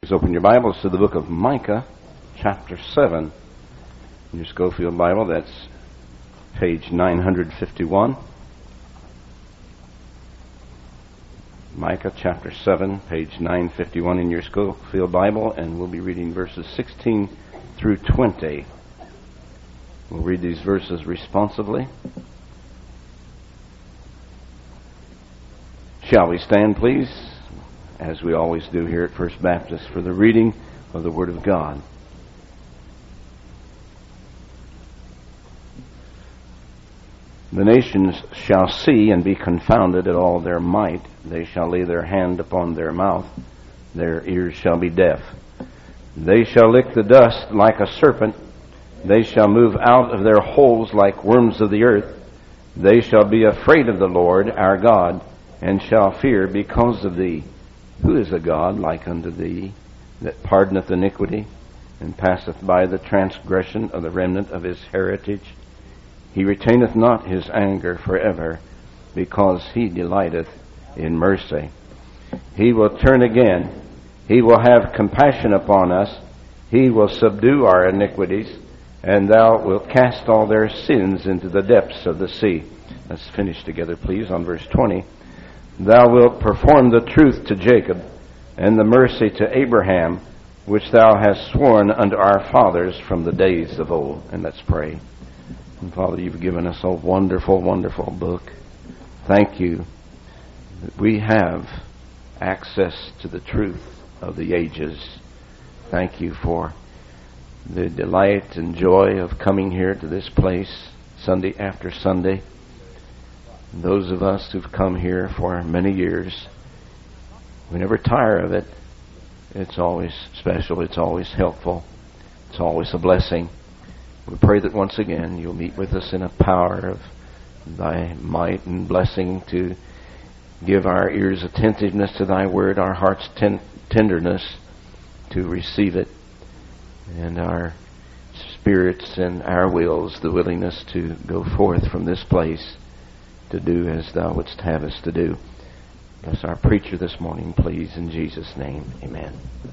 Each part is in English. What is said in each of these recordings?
Please open your Bibles to the book of Micah, chapter 7. In your Schofield Bible, that's page 951. Micah, chapter 7, page 951 in your Schofield Bible, and we'll be reading verses 16 through 20. We'll read these verses responsively. Shall we stand, please, as we always do here at First Baptist, for the reading of the Word of God. The nations shall see and be confounded at all their might. They shall lay their hand upon their mouth. Their ears shall be deaf. They shall lick the dust like a serpent. They shall move out of their holes like worms of the earth. They shall be afraid of the Lord our God, and shall fear because of thee. Who is a God like unto thee, that pardoneth iniquity, and passeth by the transgression of the remnant of his heritage? He retaineth not his anger forever, because he delighteth in mercy. He will turn again. He will have compassion upon us. He will subdue our iniquities, and thou wilt cast all their sins into the depths of the sea. Let's finish together, please, on verse 20. Thou wilt perform the truth to Jacob, and the mercy to Abraham, which thou hast sworn unto our fathers from the days of old. And let's pray. And Father, you've given us a wonderful, wonderful book. Thank you that we have access to the truth of the ages. Thank you for the delight and joy of coming here to this place Sunday after Sunday. Those of us who've come here for many years, we never tire of it. It's always special. It's always helpful. It's always a blessing. We pray that once again you'll meet with us in a power of thy might and blessing to give our ears attentiveness to thy word, our hearts tenderness to receive it, and our spirits and our wills the willingness to go forth from this place to do as thou wouldst have us to do. Bless our preacher this morning, please, in Jesus' name. Amen.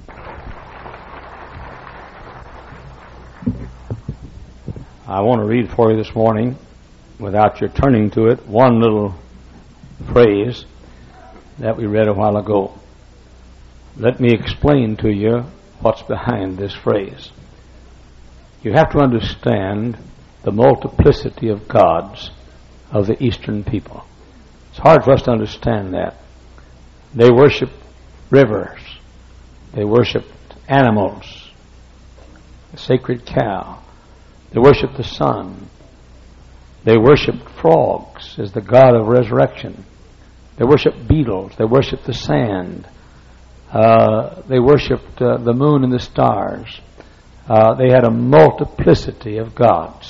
I want to read for you this morning, without your turning to it, one little phrase that we read a while ago. Let me explain to you what's behind this phrase. You have to understand the multiplicity of gods of the Eastern people. It's hard for us to understand that. They worship rivers. They worship animals, the sacred cow. They worship the sun. They worship frogs as the god of resurrection. They worship beetles. They worship the sand. They worshiped the moon and the stars. They had a multiplicity of gods.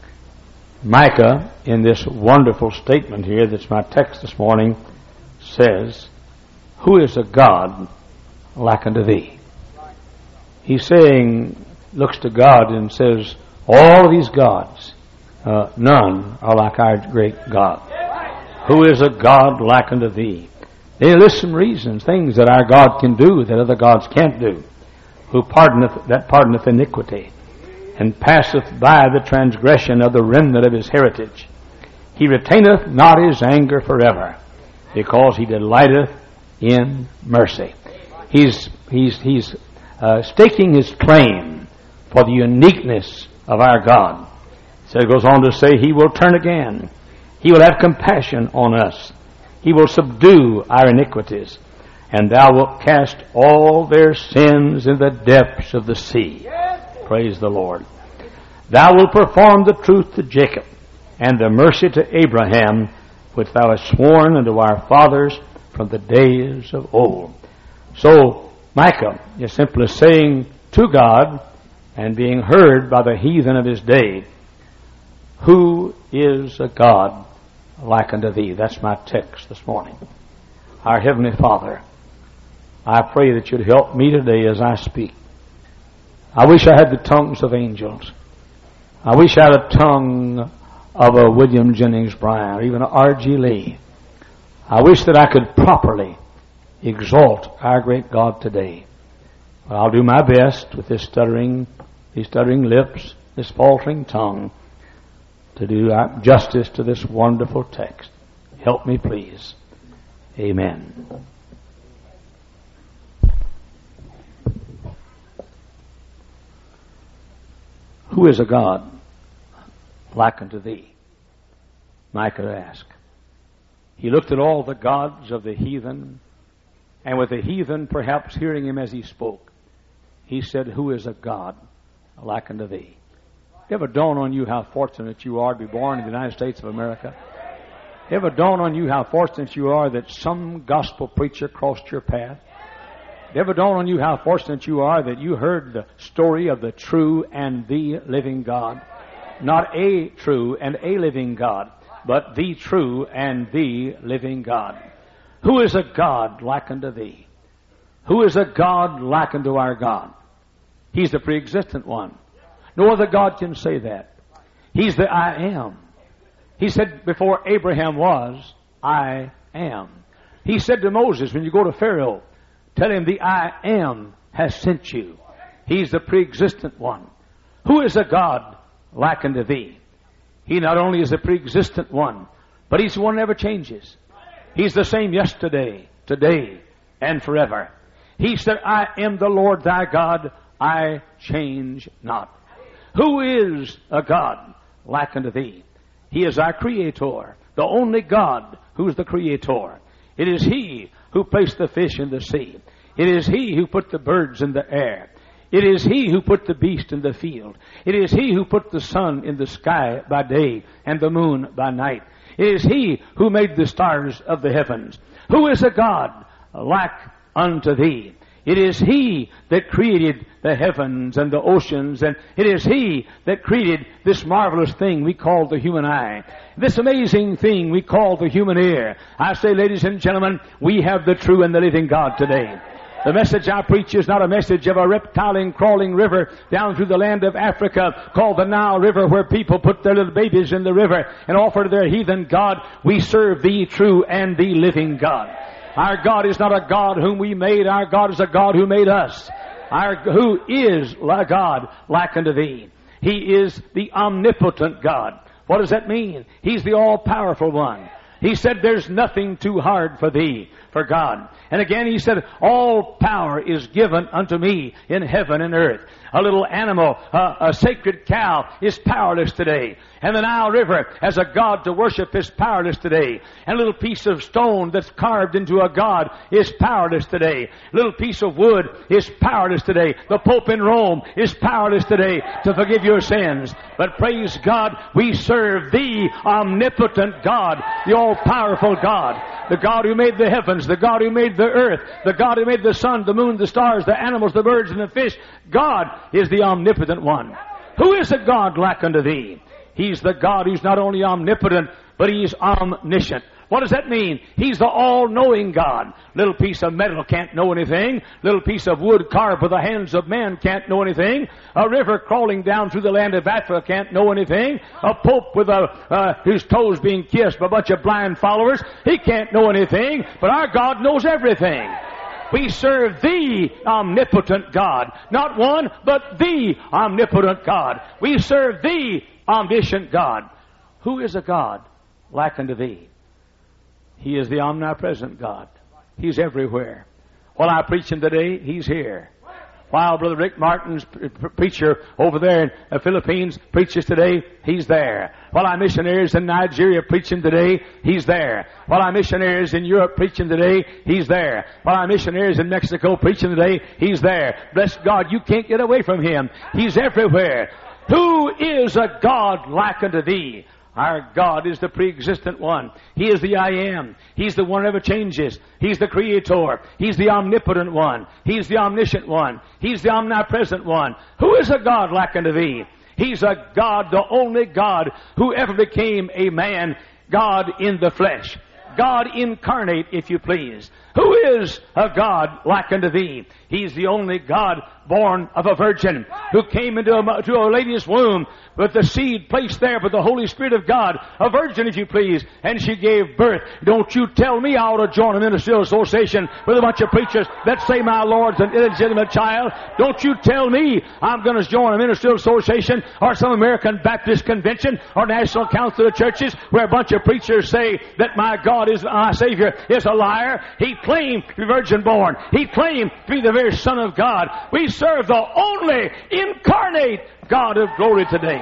Micah, in this wonderful statement here that's my text this morning, says, who is a God like unto thee? He's saying, looks to God and says, all of these gods, none are like our great God. Who is a God like unto thee? They list some reasons, things that our God can do that other gods can't do. Who pardoneth iniquity, and passeth by the transgression of the remnant of his heritage. He retaineth not his anger forever, because he delighteth in mercy. He's staking his claim for the uniqueness of our God. So it goes on to say, he will turn again. He will have compassion on us. He will subdue our iniquities, and thou wilt cast all their sins in the depths of the sea. Praise the Lord. Thou wilt perform the truth to Jacob, and the mercy to Abraham, which thou hast sworn unto our fathers from the days of old. So Micah is simply saying to God, and being heard by the heathen of his day, who is a God like unto thee? That's my text this morning. Our Heavenly Father, I pray that you'd help me today as I speak. I wish I had the tongues of angels. I wish I had a tongue of a William Jennings Bryan or even a R.G. Lee. I wish that I could properly exalt our great God today. But I'll do my best with these stuttering lips, this faltering tongue, to do justice to this wonderful text. Help me, please. Amen. Who is a God like unto thee? Micah asked. He looked at all the gods of the heathen, and with the heathen perhaps hearing him as he spoke, he said, who is a God like unto thee? Ever dawn on you how fortunate you are to be born in the United States of America? Ever dawn on you how fortunate you are that some gospel preacher crossed your path? Ever dawn on you how fortunate you are that you heard the story of the true and the living God? Not a true and a living God, but the true and the living God. Who is a God like unto thee? Who is a God like unto our God? He's the pre-existent one. No other God can say that. He's the I am. He said before Abraham was, I am. He said to Moses, when you go to Pharaoh, tell him the I am has sent you. He's the pre-existent one. Who is a God like unto thee? He not only is the pre-existent one, but He's the one that never changes. He's the same yesterday, today, and forever. He said, I am the Lord thy God, I change not. Who is a God like unto thee? He is our Creator, the only God who's the Creator. It is He who placed the fish in the sea. It is He who put the birds in the air. It is He who put the beast in the field. It is He who put the sun in the sky by day and the moon by night. It is He who made the stars of the heavens. Who is a God like unto thee? It is He that created the heavens and the oceans, and it is He that created this marvelous thing we call the human eye, this amazing thing we call the human ear. I say, ladies and gentlemen, we have the true and the living God today. The message I preach is not a message of a reptiling, crawling river down through the land of Africa called the Nile River, where people put their little babies in the river and offer to their heathen God. We serve the true and the living God. Our God is not a God whom we made. Our God is a God who made us. Who is a God like unto thee? He is the omnipotent God. What does that mean? He's the all-powerful one. He said, there's nothing too hard for thee, for God. And again he said, all power is given unto me in heaven and earth. A little animal, a sacred cow, is powerless today. And the Nile River, as a god to worship, is powerless today. And a little piece of stone that's carved into a god is powerless today. A little piece of wood is powerless today. The Pope in Rome is powerless today to forgive your sins. But praise God, we serve the omnipotent God, the all-powerful God, the God who made the heavens, the God who made the earth, the God who made the sun, the moon, the stars, the animals, the birds, and the fish. God is the omnipotent one. Who is a God like unto thee? He's the God who's not only omnipotent, but He's omniscient. What does that mean? He's the all-knowing God. Little piece of metal can't know anything. Little piece of wood carved with the hands of man can't know anything. A river crawling down through the land of Africa can't know anything. A pope with whose toes being kissed by a bunch of blind followers, he can't know anything. But our God knows everything. We serve the omnipotent God. Not one, but the omnipotent God. We serve the omniscient God. Who is a God like unto thee? He is the omnipresent God. He's everywhere. While I'm preaching today, He's here. While Brother Rick Martin's preacher over there in the Philippines preaches today, He's there. While our missionaries in Nigeria preaching today, He's there. While our missionaries in Europe preaching today, He's there. While our missionaries in Mexico preaching today, He's there. Bless God, you can't get away from Him. He's everywhere. Who is a God like unto thee? Our God is the pre-existent one. He is the I am. He's the one who never changes. He's the Creator. He's the omnipotent one. He's the omniscient one. He's the omnipresent one. Who is a God like unto thee? He's a God, the only God who ever became a man, God in the flesh. God incarnate, if you please. Who is a God like unto thee? He's the only God born of a virgin. who came into a lady's womb with the seed placed there by the Holy Spirit of God, a virgin, if you please, and she gave birth. Don't you tell me I ought to join a ministerial association with a bunch of preachers that say my Lord's an illegitimate child. Don't you tell me I'm going to join a ministerial association or some American Baptist convention or National Council of Churches where a bunch of preachers say that my God is my Savior is a liar. He claimed to be virgin born. He claimed to be the very Son of God. We serve the only incarnate God of glory today.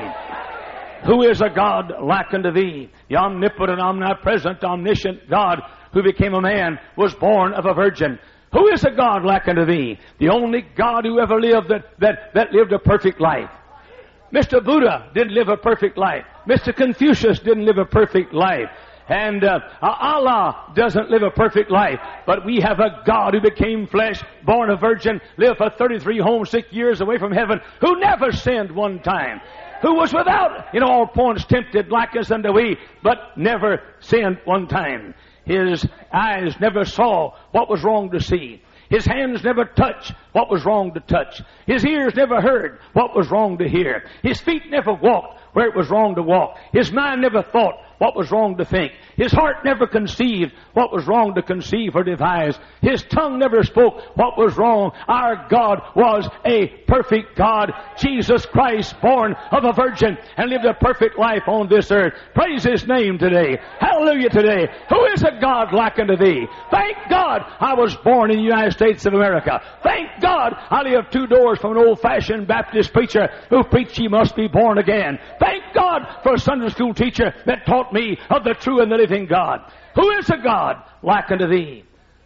Who is a God like unto thee? The omnipotent, omnipresent, omniscient God who became a man was born of a virgin. Who is a God like unto thee? The only God who ever lived that lived a perfect life. Mr. Buddha didn't live a perfect life. Mr. Confucius didn't live a perfect life. And Allah doesn't live a perfect life. But we have a God who became flesh, born a virgin, lived for 33 homesick years away from heaven, who never sinned one time, who was without in all points tempted like us unto we, but never sinned one time. His eyes never saw what was wrong to see. His hands never touched what was wrong to touch. His ears never heard what was wrong to hear. His feet never walked where it was wrong to walk. His mind never thought what was wrong to think. His heart never conceived what was wrong to conceive or devise. His tongue never spoke what was wrong. Our God was a perfect God. Jesus Christ, born of a virgin and lived a perfect life on this earth. Praise His name today. Hallelujah today. Who is a God like unto thee? Thank God I was born in the United States of America. Thank God I live 2 doors from an old-fashioned Baptist preacher who preached ye must be born again. Thank God for a Sunday school teacher that taught me of the true and the living God. Who is a God like unto thee?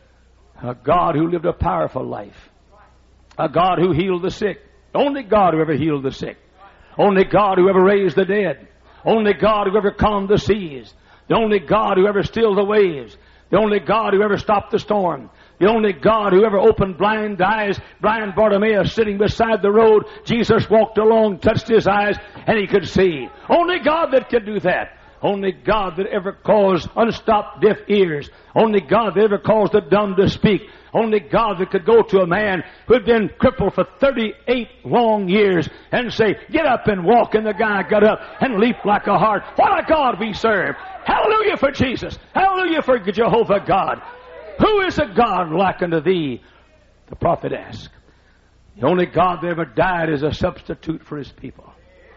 A God who lived a powerful life. A God who healed the sick. Only God who ever healed the sick. Only God who ever raised the dead. Only God who ever calmed the seas. The only God who ever stilled the waves. The only God who ever stopped the storm. The only God who ever opened blind eyes. Blind Bartimaeus sitting beside the road. Jesus walked along, touched his eyes, and he could see. Only God that could do that. Only God that ever caused unstopped deaf ears. Only God that ever caused the dumb to speak. Only God that could go to a man who had been crippled for 38 long years and say, get up and walk. And the guy got up and leaped like a hart. What a God we serve. Hallelujah for Jesus. Hallelujah for Jehovah God. Who is a God like unto thee? The prophet asked. The only God that ever died as a substitute for His people.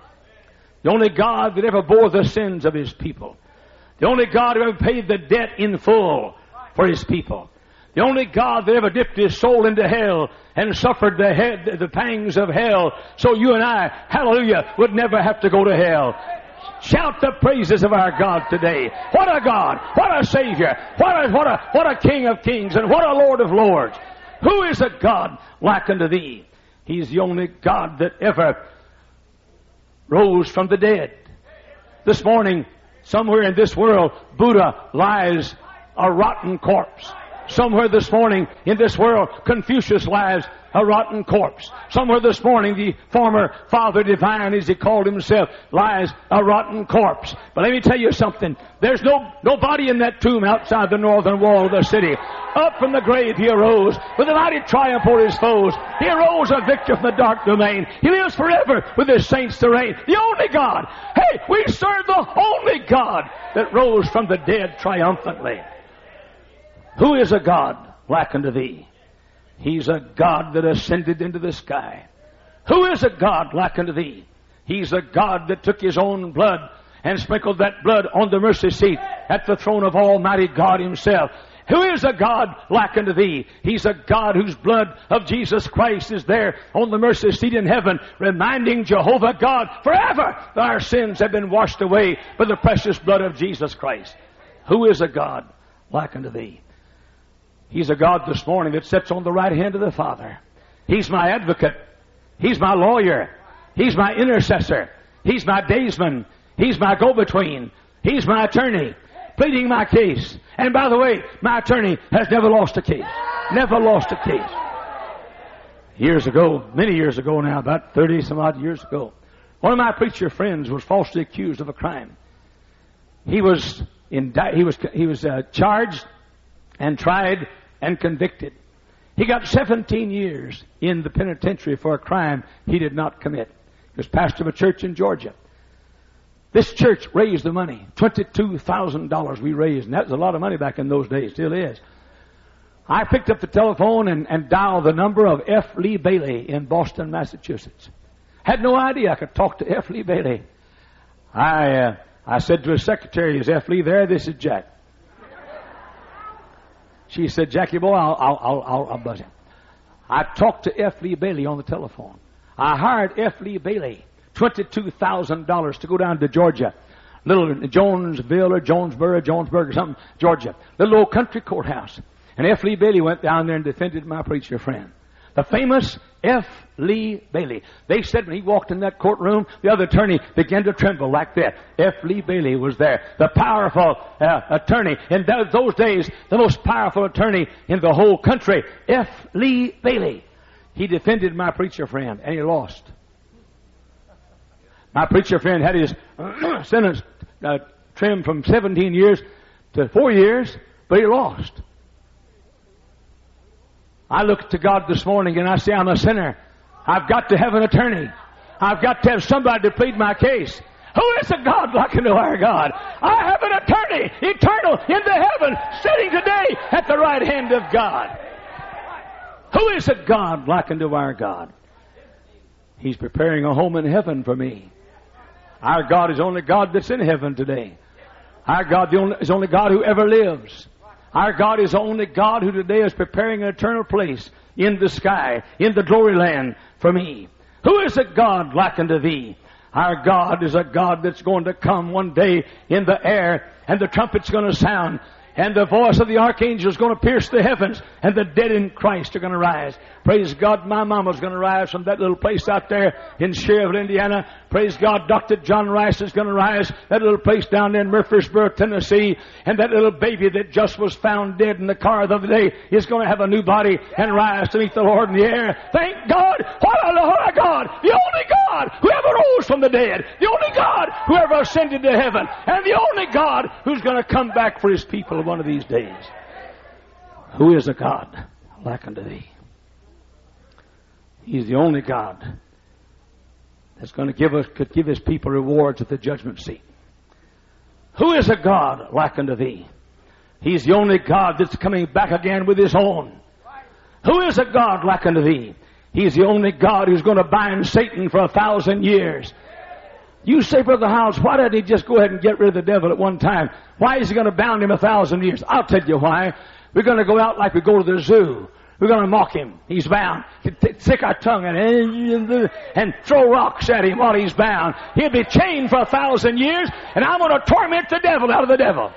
The only God that ever bore the sins of His people. The only God who ever paid the debt in full for His people. The only God that ever dipped His soul into hell and suffered the pangs of hell so you and I, hallelujah, would never have to go to hell. Shout the praises of our God today. What a God! What a Savior! What a King of kings and what a Lord of lords! Who is a God like unto thee? He's the only God that ever rose from the dead. This morning, somewhere in this world, Buddha lies a rotten corpse. Somewhere this morning in this world, Confucius lies a rotten corpse. Somewhere this morning, the former Father Divine, as he called himself, lies a rotten corpse. But let me tell you something. There's nobody in that tomb outside the northern wall of the city. Up from the grave he arose with a mighty triumph over his foes. He arose a victor from the dark domain. He lives forever with his saints to reign. The only God. Hey, we serve the only God that rose from the dead triumphantly. Who is a God like unto thee? He's a God that ascended into the sky. Who is a God like unto thee? He's a God that took His own blood and sprinkled that blood on the mercy seat at the throne of Almighty God Himself. Who is a God like unto thee? He's a God whose blood of Jesus Christ is there on the mercy seat in heaven, reminding Jehovah God forever that our sins have been washed away by the precious blood of Jesus Christ. Who is a God like unto thee? He's a God this morning that sits on the right hand of the Father. He's my advocate. He's my lawyer. He's my intercessor. He's my daysman. He's my go-between. He's my attorney, pleading my case. And by the way, my attorney has never lost a case. Never lost a case. Years ago, many years ago now, about 30 some odd years ago, one of my preacher friends was falsely accused of a crime. He was charged and tried and convicted. He got 17 years in the penitentiary for a crime he did not commit. He was pastor of a church in Georgia. This church raised the money, $22,000 we raised, and that was a lot of money back in those days, still is. I picked up the telephone and dialed the number of F. Lee Bailey in Boston, Massachusetts. Had no idea I could talk to F. Lee Bailey. I said to his secretary, "Is F. Lee there? This is Jack." She said, "Jackie boy, I'll buzz him." I talked to F. Lee Bailey on the telephone. I hired F. Lee Bailey $22,000 to go down to Georgia, little Jonesville or Jonesboro, Jonesburg or something, Georgia, little old country courthouse. And F. Lee Bailey went down there and defended my preacher friend, the famous F. Lee Bailey. They said when he walked in that courtroom, the other attorney began to tremble like that. F. Lee Bailey was there, the powerful attorney. In those days, the most powerful attorney in the whole country, F. Lee Bailey. He defended my preacher friend, and he lost. My preacher friend had his sentence trimmed from 17 years to 4 years, but he lost. I look to God this morning and I say, I'm a sinner. I've got to have an attorney. I've got to have somebody to plead my case. Who is a God like unto our God? I have an attorney, eternal, in the heaven, sitting today at the right hand of God. Who is a God like unto our God? He's preparing a home in heaven for me. Our God is the only God that's in heaven today. Our God is the only God who ever lives. Our God is the only God who today is preparing an eternal place in the sky, in the glory land for me. Who is a God like unto thee? Our God is a God that's going to come one day in the air, and the trumpet's going to sound, and the voice of the archangel is going to pierce the heavens, and the dead in Christ are going to rise. Praise God, my mama's going to rise from that little place out there in Schererville, Indiana. Praise God, Dr. John Rice is going to rise, that little place down there in Murfreesboro, Tennessee. And that little baby that just was found dead in the car the other day is going to have a new body and rise to meet the Lord in the air. Thank God, what a God, the only God who ever rose from the dead, the only God who ever ascended to heaven, and the only God who's going to come back for His people one of these days. Who is a God like unto thee? He's the only God that's going to could give His people rewards at the judgment seat. Who is a God like unto thee? He's the only God that's coming back again with His own. Who is a God like unto thee? He's the only God who's going to bind Satan for 1,000 years. You say, Brother Howells, why didn't He just go ahead and get rid of the devil at one time? Why is He going to bound him 1,000 years? I'll tell you why. We're going to go out like we go to the zoo. We're going to mock him. He's bound. Stick our tongue and throw rocks at him while he's bound. He'll be chained for 1,000 years, and I'm going to torment the devil out of the devil.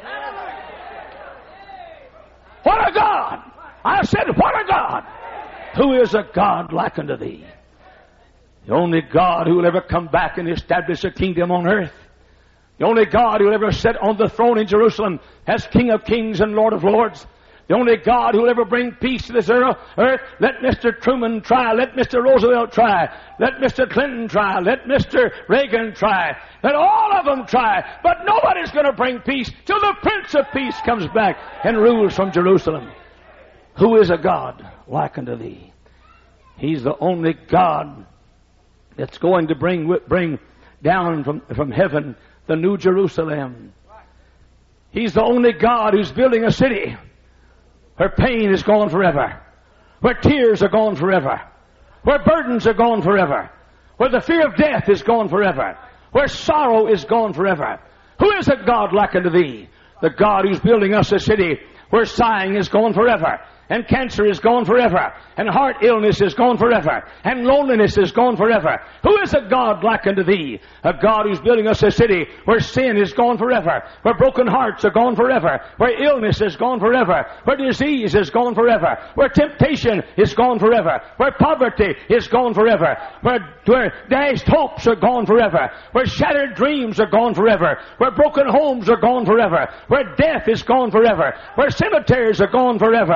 What a God! I said, what a God! Who is a God like unto thee? The only God who will ever come back and establish a kingdom on earth. The only God who will ever sit on the throne in Jerusalem as King of kings and Lord of lords. The only God who will ever bring peace to this earth. Let Mr. Truman try. Let Mr. Roosevelt try. Let Mr. Clinton try. Let Mr. Reagan try. Let all of them try. But nobody's going to bring peace till the Prince of Peace comes back and rules from Jerusalem. Who is a God like unto thee? He's the only God that's going to bring down from heaven the New Jerusalem. He's the only God who's building a city where pain is gone forever, where tears are gone forever, where burdens are gone forever, where the fear of death is gone forever, where sorrow is gone forever. Who is a God like unto thee? The God who's building us a city where sighing is gone forever, and cancer is gone forever, and heart illness is gone forever, and loneliness is gone forever. Who is a God like unto thee? A God who's building us a city where sin is gone forever, where broken hearts are gone forever, where illness is gone forever, where disease is gone forever, where temptation is gone forever, where poverty is gone forever, where dashed hopes are gone forever, where shattered dreams are gone forever, where broken homes are gone forever, where death is gone forever, where cemeteries are gone forever,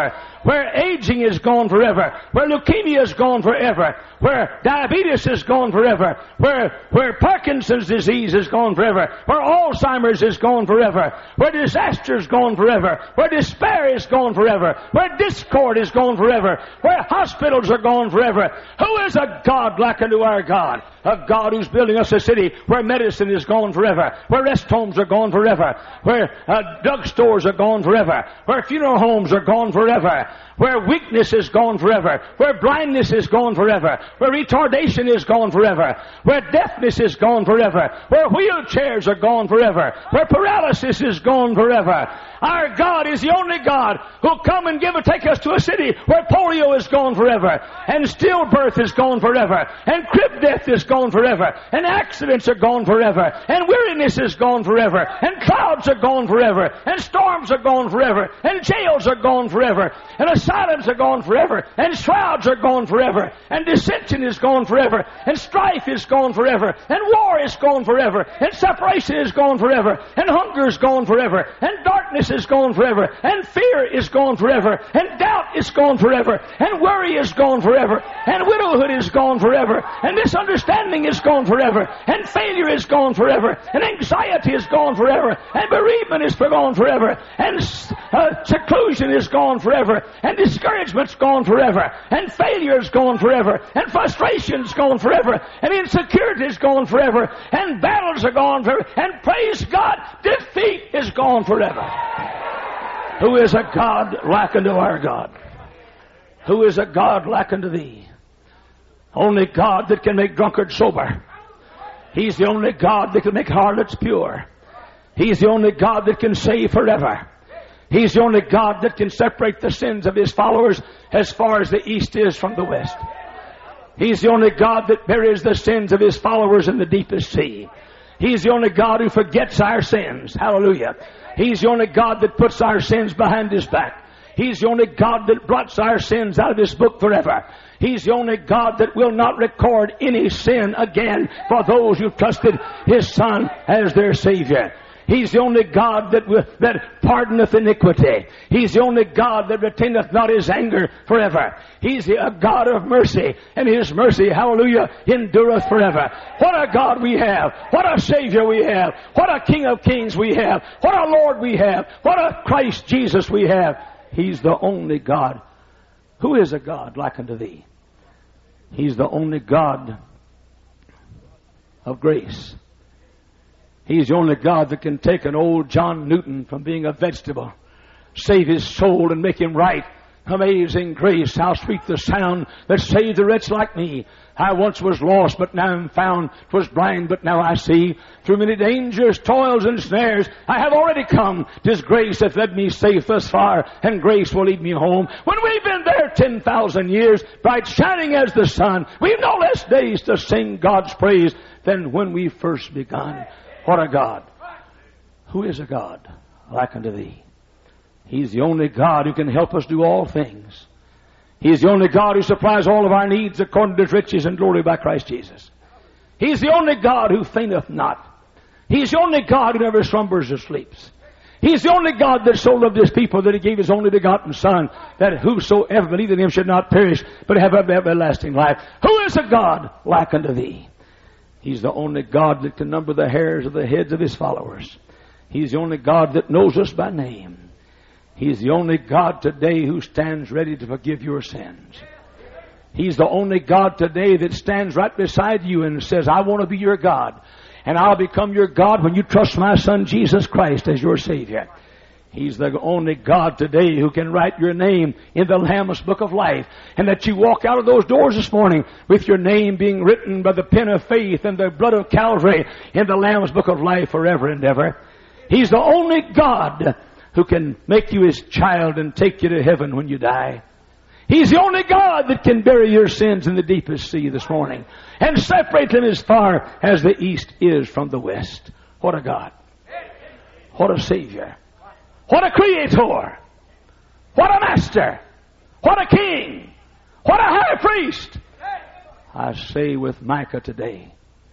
where aging is gone forever, where leukemia is gone forever, where diabetes is gone forever, where Parkinson's disease is gone forever, where Alzheimer's is gone forever, where disaster is gone forever, where despair is gone forever, where discord is gone forever, where hospitals are gone forever. Who is a God like unto our God? A God who's building us a city where medicine is gone forever, where rest homes are gone forever, where drugstores are gone forever, where funeral homes are gone forever, where weakness is gone forever, where blindness is gone forever, where retardation is gone forever, where deafness is gone forever, where wheelchairs are gone forever, where paralysis is gone forever. Our God is the only God who'll come and take us to a city where polio is gone forever, and stillbirth is gone forever, and crib death is gone forever, and accidents are gone forever, and weariness is gone forever, and clouds are gone forever, and storms are gone forever, and jails are gone forever, and asylums are gone forever, and shrouds are gone forever, and dissension is gone forever, and strife is gone forever, and war is gone forever, and separation is gone forever, and hunger is gone forever, and darkness is gone forever, and fear is gone forever, and doubt is gone forever, and worry is gone forever, and widowhood is gone forever, and misunderstanding is gone forever, and failure is gone forever, and anxiety is gone forever, and bereavement is gone forever, and seclusion is gone forever, and discouragement's gone forever, and failure is gone forever, and frustration's gone forever, and insecurity is gone forever, and battles are gone forever, and praise God, defeat is gone forever. Who is a God like unto our God? Who is a God like unto thee? Only God that can make drunkards sober. He's the only God that can make harlots pure. He's the only God that can save forever. He's the only God that can separate the sins of His followers as far as the east is from the west. He's the only God that buries the sins of His followers in the deepest sea. He's the only God who forgets our sins. Hallelujah. He's the only God that puts our sins behind His back. He's the only God that blots our sins out of His book forever. He's the only God that will not record any sin again for those who trusted His Son as their Savior. He's the only God that pardoneth iniquity. He's the only God that retaineth not His anger forever. He's a God of mercy, and His mercy, hallelujah, endureth forever. What a God we have. What a Savior we have. What a King of Kings we have. What a Lord we have. What a Christ Jesus we have. He's the only God. Who is a God like unto thee? He's the only God of grace. He's the only God that can take an old John Newton from being a vegetable, save his soul and make him right. Amazing grace, how sweet the sound that saved a wretch like me. I once was lost, but now am found. 'Twas blind, but now I see. Through many dangers, toils, and snares, I have already come. 'Tis grace that led me safe thus far, and grace will lead me home. When we've been there 10,000 years, bright shining as the sun, we've no less days to sing God's praise than when we first begun. What a God. Who is a God like unto thee? He's the only God who can help us do all things. He's the only God who supplies all of our needs according to His riches and glory by Christ Jesus. He's the only God who fainteth not. He's the only God who never slumbers or sleeps. He's the only God that so loved His people that He gave His only begotten Son, that whosoever believeth in Him should not perish, but have everlasting life. Who is a God like unto thee? He's the only God that can number the hairs of the heads of His followers. He's the only God that knows us by name. He's the only God today who stands ready to forgive your sins. He's the only God today that stands right beside you and says, I want to be your God, and I'll become your God when you trust my Son Jesus Christ as your Savior. He's the only God today who can write your name in the Lamb's Book of Life, and that you walk out of those doors this morning with your name being written by the pen of faith and the blood of Calvary in the Lamb's Book of Life forever and ever. He's the only God who can make you His child and take you to heaven when you die. He's the only God that can bury your sins in the deepest sea this morning and separate them as far as the east is from the west. What a God. What a Savior. What a Creator. What a Master. What a King. What a High Priest. I say with Micah today,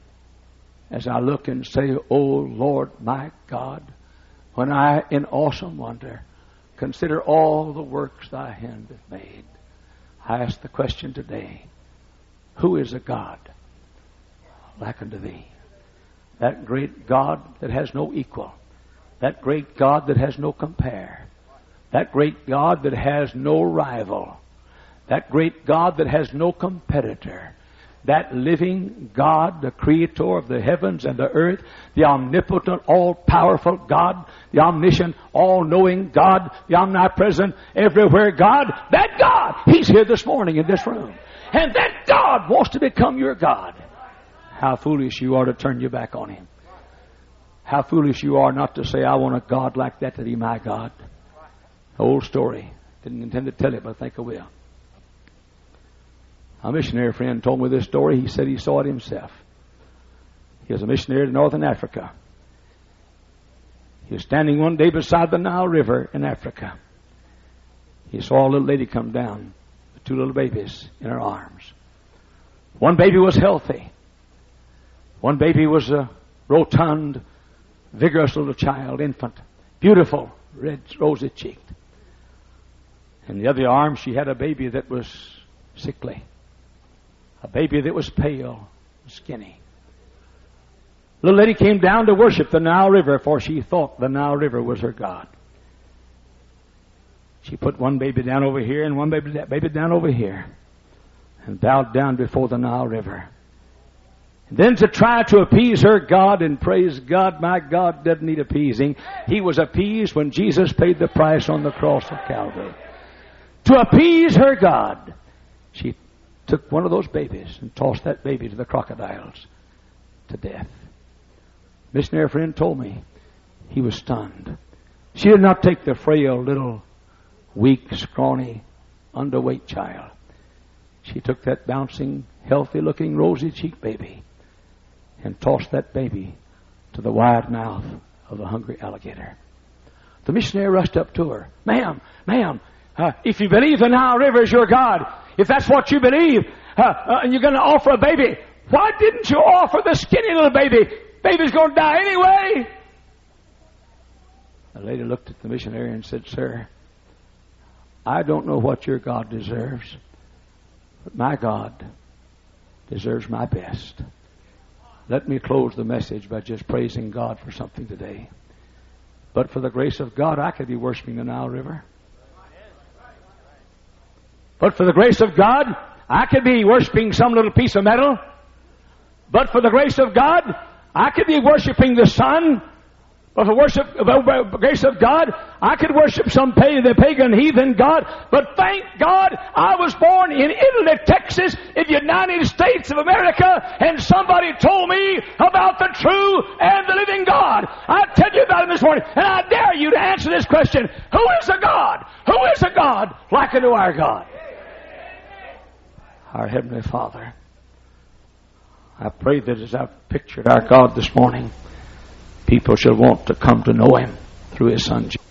as I look and say, O Lord my God, when I in awesome wonder consider all the works thy hand hath made. I ask the question today, who is a God like unto thee? That great God that has no equal. That great God that has no compare. That great God that has no rival. That great God that has no competitor. That living God, the creator of the heavens and the earth, the omnipotent, all-powerful God, the omniscient, all-knowing God, the omnipresent, everywhere God, that God, He's here this morning in this room. And that God wants to become your God. How foolish you are to turn your back on Him. How foolish you are not to say, I want a God like that to be my God. Old story. Didn't intend to tell it, but I think I will. A missionary friend told me this story. He said he saw it himself. He was a missionary to northern Africa. He was standing one day beside the Nile River in Africa. He saw a little lady come down with two little babies in her arms. One baby was healthy. One baby was a rotund, vigorous little child, infant, beautiful, red, rosy-cheeked. In the other arm, she had a baby that was sickly. A baby that was pale, skinny. The little lady came down to worship the Nile River, for she thought the Nile River was her God. She put one baby down over here and one baby down over here, and bowed down before the Nile River. And then to try to appease her God, and praise God, my God doesn't need appeasing. He was appeased when Jesus paid the price on the cross of Calvary. To appease her God, she took one of those babies and tossed that baby to the crocodiles to death. Missionary friend told me he was stunned. She did not take the frail, little, weak, scrawny, underweight child. She took that bouncing, healthy-looking, rosy-cheeked baby and tossed that baby to the wide mouth of a hungry alligator. The missionary rushed up to her. Ma'am, if you believe the Nile River is your God, if that's what you believe, and you're going to offer a baby, why didn't you offer the skinny little baby? Baby's going to die anyway. The lady looked at the missionary and said, Sir, I don't know what your God deserves, but my God deserves my best. Let me close the message by just praising God for something today. But for the grace of God, I could be worshiping the Nile River. But for the grace of God, I could be worshiping some little piece of metal. But for the grace of God, I could be worshiping the sun. But for the grace of God, I could worship the pagan heathen God. But thank God I was born in Italy, Texas, in the United States of America, and somebody told me about the true and the living God. I tell you about him this morning, and I dare you to answer this question. Who is a God? Who is a God like unto our God? Our Heavenly Father, I pray that as I've pictured our God this morning, people shall want to come to know Him through His Son Jesus.